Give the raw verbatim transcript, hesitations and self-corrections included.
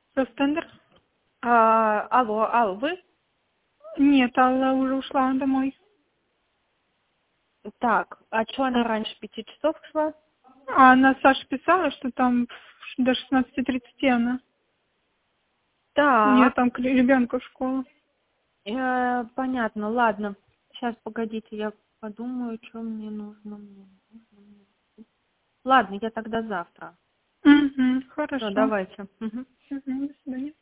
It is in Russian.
Ростендер? А, алло, Алла, вы? Нет, Алла уже ушла домой. Так, а что она раньше пяти часов шла? А она Саша писала, что там до шестнадцати тридцати она. У нее Так, там к ребенку в школу. э, понятно, ладно. Сейчас, погодите, я подумаю, что мне нужно. Мне нужно, мне нужно. Ладно, я тогда завтра. Угу, Все, хорошо. давайте. Мгм. Угу, до свидания.